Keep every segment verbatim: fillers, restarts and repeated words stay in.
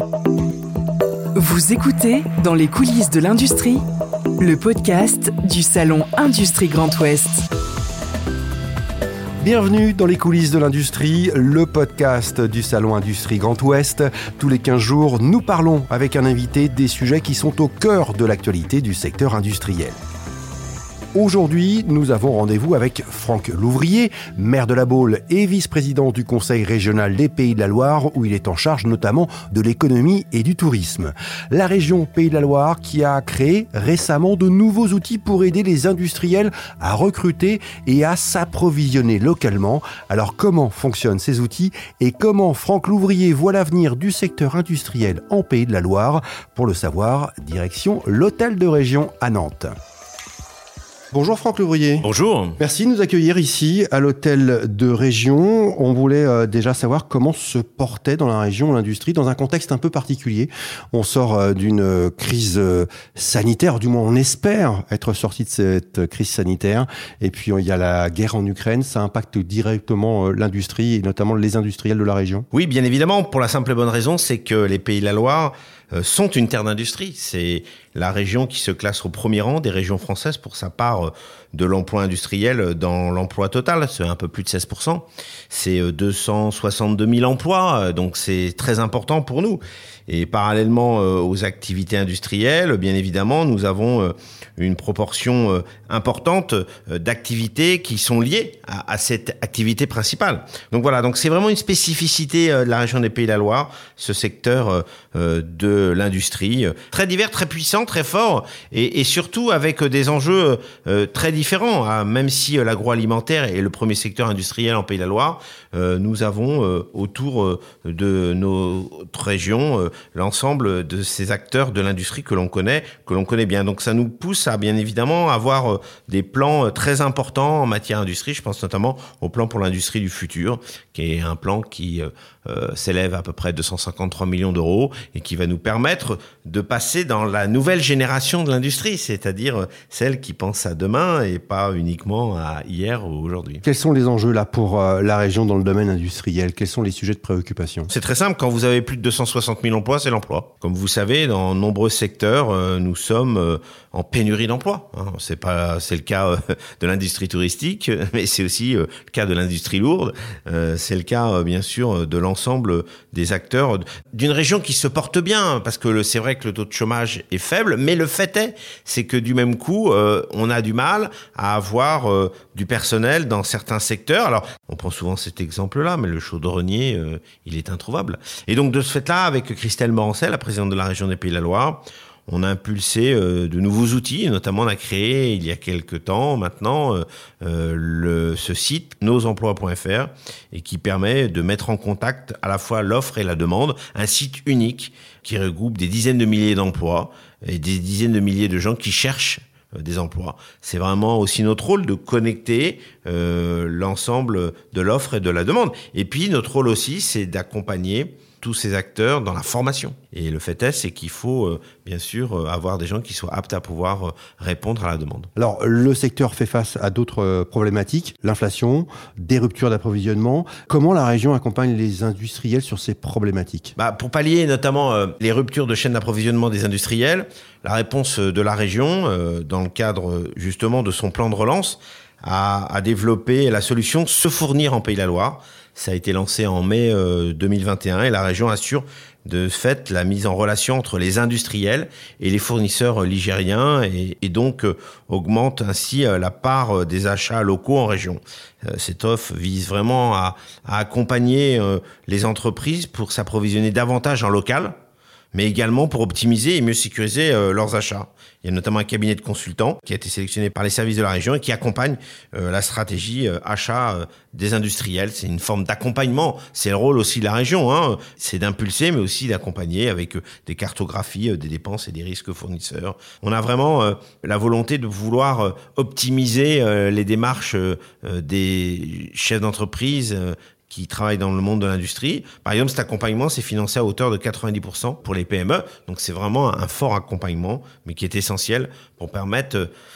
Vous écoutez Dans les coulisses de l'industrie, le podcast du salon Industrie Grand Ouest. Bienvenue dans les coulisses de l'industrie, le podcast du salon Industrie Grand Ouest. Tous les quinze jours, nous parlons avec un invité des sujets qui sont au cœur de l'actualité du secteur industriel. Aujourd'hui, nous avons rendez-vous avec Franck Louvrier, maire de La Baule et vice-président du Conseil régional des Pays de la Loire, où il est en charge notamment de l'économie et du tourisme. La région Pays de la Loire qui a créé récemment de nouveaux outils pour aider les industriels à recruter et à s'approvisionner localement. Alors comment fonctionnent ces outils et comment Franck Louvrier voit l'avenir du secteur industriel en Pays de la Loire? Pour le savoir, direction l'hôtel de région à Nantes. Bonjour Franck Louvrier. Bonjour. Merci de nous accueillir ici à l'hôtel de région. On voulait euh, déjà savoir comment se portait dans la région l'industrie dans un contexte un peu particulier. On sort euh, d'une euh, crise euh, sanitaire, du moins on espère être sorti de cette crise sanitaire. Et puis il y a la guerre en Ukraine, ça impacte directement euh, l'industrie et notamment les industriels de la région. Oui, bien évidemment, pour la simple et bonne raison, c'est que les Pays de la Loire euh, sont une terre d'industrie. C'est la région qui se classe au premier rang des régions françaises pour sa part de l'emploi industriel dans l'emploi total. C'est un peu plus de seize pour cent. C'est deux cent soixante-deux mille emplois, donc c'est très important pour nous. Et parallèlement aux activités industrielles, bien évidemment, nous avons une proportion importante d'activités qui sont liées à, à cette activité principale. Donc voilà, donc c'est vraiment une spécificité de la région des Pays de la Loire, ce secteur de l'industrie, très divers, très puissant, très fort, et, et surtout avec des enjeux euh, très différents. Hein. Même si euh, l'agroalimentaire est le premier secteur industriel en Pays de la Loire, euh, nous avons euh, autour euh, de notre région euh, l'ensemble de ces acteurs de l'industrie que l'on connaît, que l'on connaît bien. Donc ça nous pousse à bien évidemment avoir euh, des plans euh, très importants en matière d'industrie. Je pense notamment au plan pour l'industrie du futur, qui est un plan qui euh, euh, s'élève à peu près deux cent cinquante-trois millions d'euros et qui va nous permettre de passer dans la nouvelle génération de l'industrie, c'est-à-dire celle qui pense à demain et pas uniquement à hier ou aujourd'hui. Quels sont les enjeux là pour euh, la région dans le domaine industriel? Quels sont les sujets de préoccupation? C'est très simple, quand vous avez plus de deux cent soixante mille emplois, c'est l'emploi. Comme vous savez, dans nombreux secteurs, euh, nous sommes euh, en pénurie d'emplois. Hein. C'est pas, c'est le cas euh, de l'industrie touristique, mais c'est aussi euh, le cas de l'industrie lourde. Euh, c'est le cas, euh, bien sûr, de l'ensemble des acteurs d'une région qui se porte bien, parce que le, c'est vrai que le taux de chômage est faible, mais le fait est, c'est que du même coup, euh, on a du mal à avoir euh, du personnel dans certains secteurs. Alors, on prend souvent cet exemple-là, mais le chaudronnier, euh, il est introuvable. Et donc, de ce fait-là, avec Christelle Morancel, la présidente de la région des Pays de la Loire, on a impulsé euh, de nouveaux outils, notamment on a créé il y a quelques temps maintenant euh, euh, le, ce site nos emplois point f r et qui permet de mettre en contact à la fois l'offre et la demande, un site unique qui regroupe des dizaines de milliers d'emplois et des dizaines de milliers de gens qui cherchent des emplois. C'est vraiment aussi notre rôle de connecter euh, l'ensemble de l'offre et de la demande. Et puis notre rôle aussi, c'est d'accompagner tous ces acteurs dans la formation. Et le fait est, c'est qu'il faut euh, bien sûr euh, avoir des gens qui soient aptes à pouvoir euh, répondre à la demande. Alors, le secteur fait face à d'autres euh, problématiques, l'inflation, des ruptures d'approvisionnement. Comment la région accompagne les industriels sur ces problématiques? Bah, pour pallier notamment euh, les ruptures de chaîne d'approvisionnement des industriels, la réponse de la région, euh, dans le cadre justement de son plan de relance, a, a développé la solution Se Fournir en Pays de la Loire. Ça a été lancé en mai euh, deux mille vingt et un et la région assure de fait la mise en relation entre les industriels et les fournisseurs ligériens et, et donc euh, augmente ainsi euh, la part euh, des achats locaux en région. Euh, cette offre vise vraiment à, à accompagner euh, les entreprises pour s'approvisionner davantage en local, mais également pour optimiser et mieux sécuriser euh, leurs achats. Il y a notamment un cabinet de consultants qui a été sélectionné par les services de la région et qui accompagne euh, la stratégie euh, achat euh, des industriels. C'est une forme d'accompagnement. C'est le rôle aussi de la région. Hein. C'est d'impulser, mais aussi d'accompagner avec euh, des cartographies euh, des dépenses et des risques fournisseurs. On a vraiment euh, la volonté de vouloir euh, optimiser euh, les démarches euh, des chefs d'entreprise euh, qui travaillent dans le monde de l'industrie. Par exemple, cet accompagnement, c'est financé à hauteur de quatre-vingt-dix pour cent pour les P M E. Donc, c'est vraiment un fort accompagnement, mais qui est essentiel pour permettre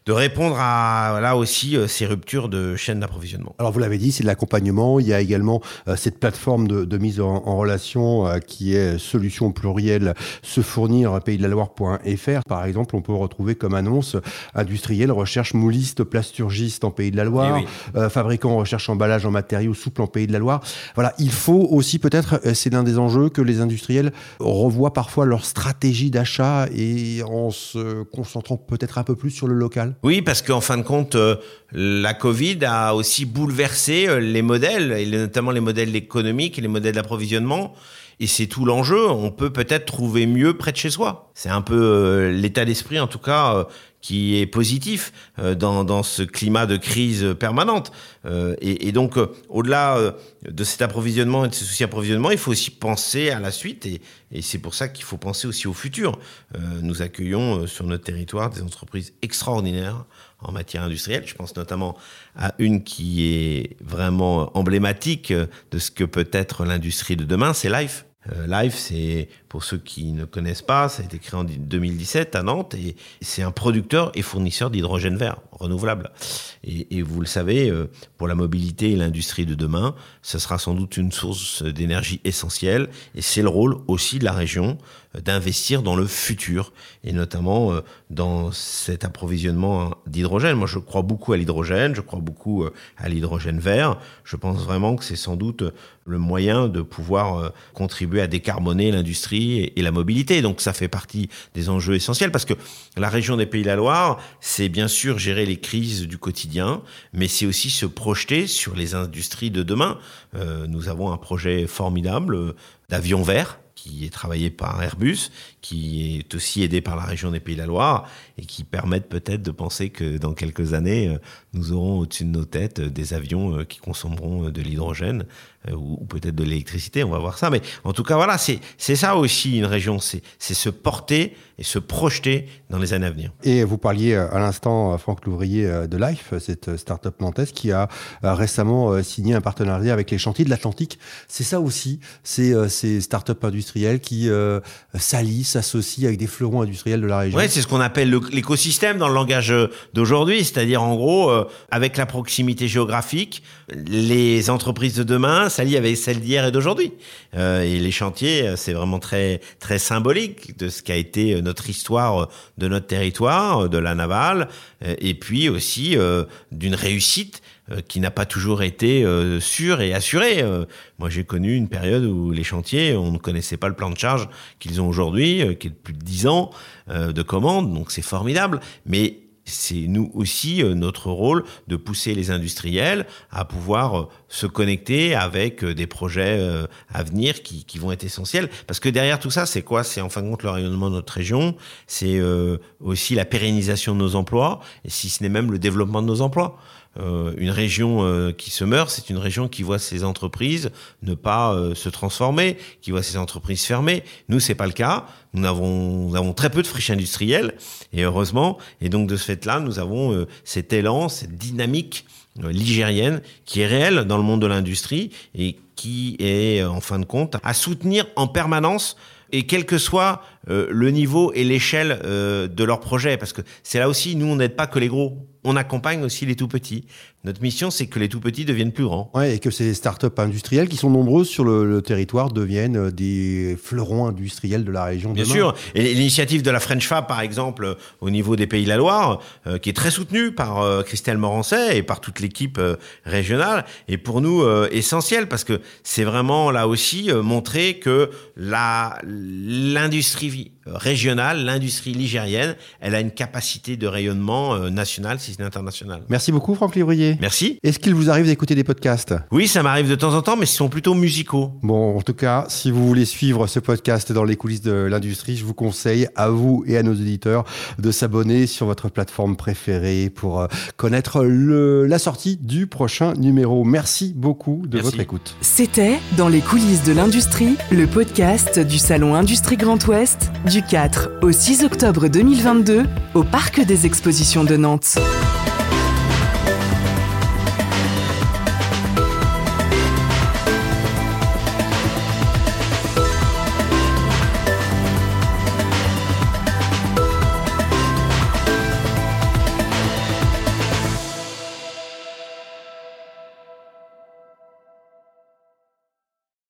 de répondre à là aussi euh, ces ruptures de chaîne d'approvisionnement. Alors vous l'avez dit, c'est de l'accompagnement. Il y a également euh, cette plateforme de, de mise en, en relation euh, qui est solution au pluriel se fournir pays de la loire point f r. Par exemple, on peut retrouver comme annonce industriel recherche mouliste plasturgiste en Pays de la Loire, oui. euh, fabricant recherche emballage en matériaux souples en Pays de la Loire. Voilà, il faut aussi peut-être, c'est l'un des enjeux, que les industriels revoient parfois leur stratégie d'achat et en se concentrant peut-être un peu plus sur le local. Oui, parce qu'en fin de compte, euh, la Covid a aussi bouleversé euh, les modèles, et notamment les modèles économiques et les modèles d'approvisionnement. Et c'est tout l'enjeu. On peut peut-être trouver mieux près de chez soi. C'est un peu euh, l'état d'esprit, en tout cas, euh, qui est positif euh, dans, dans ce climat de crise permanente. Euh, et, et donc, euh, au-delà euh, de cet approvisionnement et de ce souci approvisionnement, il faut aussi penser à la suite. Et, et c'est pour ça qu'il faut penser aussi au futur. Euh, nous accueillons euh, sur notre territoire des entreprises extraordinaires en matière industrielle. Je pense notamment à une qui est vraiment emblématique de ce que peut être l'industrie de demain, c'est Life. Euh, Life, c'est, pour ceux qui ne connaissent pas, ça a été créé en deux mille dix-sept à Nantes et c'est un producteur et fournisseur d'hydrogène vert renouvelable. Et, et vous le savez, euh, pour la mobilité et l'industrie de demain, ce sera sans doute une source d'énergie essentielle et c'est le rôle aussi de la région euh, d'investir dans le futur et notamment euh, dans cet approvisionnement d'hydrogène. Moi, je crois beaucoup à l'hydrogène, je crois beaucoup euh, à l'hydrogène vert. Je pense vraiment que c'est sans doute le moyen de pouvoir euh, contribuer à décarboner l'industrie et, et la mobilité. Donc ça fait partie des enjeux essentiels parce que la région des Pays de la Loire, c'est bien sûr gérer les crises du quotidien, mais c'est aussi se projeter sur les industries de demain. Euh, nous avons un projet formidable euh, d'avion vert qui est travaillé par Airbus, qui est aussi aidé par la région des Pays de la Loire et qui permettent peut-être de penser que dans quelques années, euh, nous aurons au-dessus de nos têtes euh, des avions euh, qui consommeront euh, de l'hydrogène euh, ou, ou peut-être de l'électricité, on va voir ça. Mais en tout cas, voilà, c'est, c'est ça aussi une région, c'est, c'est se porter et se projeter dans les années à venir. Et vous parliez à l'instant, Franck Louvrier, de Life, cette start-up nantaise qui a récemment signé un partenariat avec les chantiers de l'Atlantique. C'est ça aussi, c'est ces start-up industrielles qui euh, s'allient, s'associent avec des fleurons industriels de la région. Oui, c'est ce qu'on appelle le, l'écosystème dans le langage d'aujourd'hui, c'est-à-dire en gros, euh, avec la proximité géographique, les entreprises de demain s'allient avec celles d'hier et d'aujourd'hui. Euh, et les chantiers, c'est vraiment très, très symbolique de ce qu'a été notre histoire de notre territoire, de la navale, et puis aussi euh, d'une réussite euh, qui n'a pas toujours été euh, sûre et assurée. Euh, moi, j'ai connu une période où les chantiers, on ne connaissait pas le plan de charge qu'ils ont aujourd'hui, euh, qui est de plus de dix ans euh, de commandes, donc c'est formidable. Mais c'est nous aussi euh, notre rôle de pousser les industriels à pouvoir euh, se connecter avec euh, des projets euh, à venir qui, qui vont être essentiels. Parce que derrière tout ça, c'est quoi ? C'est en fin de compte le rayonnement de notre région, c'est euh, aussi la pérennisation de nos emplois, et si ce n'est même le développement de nos emplois. Euh, une région euh, qui se meurt, c'est une région qui voit ses entreprises ne pas euh, se transformer, qui voit ses entreprises fermer. Nous, c'est pas le cas. Nous avons, nous avons très peu de friches industrielles, et heureusement. Et donc, de ce fait-là, nous avons euh, cet élan, cette dynamique euh, ligérienne qui est réelle dans le monde de l'industrie et qui est, en fin de compte, à soutenir en permanence et quel que soit euh, le niveau et l'échelle euh, de leur projet. Parce que c'est là aussi, nous, on n'aide pas que les gros. On accompagne aussi les tout-petits. Notre mission, c'est que les tout-petits deviennent plus grands. Ouais, et que ces startups industrielles qui sont nombreuses sur le, le territoire deviennent des fleurons industriels de la région. Bien demain. sûr. Et l'initiative de la French Fab, par exemple, au niveau des Pays de la Loire, euh, qui est très soutenue par euh, Christelle Morancet et par toute l'équipe euh, régionale, est pour nous euh, essentielle parce que c'est vraiment là aussi euh, montrer que la, l'industrie régionale, l'industrie ligérienne, elle a une capacité de rayonnement euh, national, si ce n'est international. Merci beaucoup, Franck Lévrier. Merci. Est-ce qu'il vous arrive d'écouter des podcasts ? Oui, ça m'arrive de temps en temps, mais ce sont plutôt musicaux. Bon, en tout cas, si vous voulez suivre ce podcast dans les coulisses de l'industrie, je vous conseille à vous et à nos auditeurs de s'abonner sur votre plateforme préférée pour connaître le, la sortie du prochain numéro. Merci beaucoup de Merci. votre écoute. C'était Dans les coulisses de l'industrie, le podcast du Salon Industrie Grand Ouest, du quatre au six octobre deux mille vingt-deux, au Parc des Expositions de Nantes.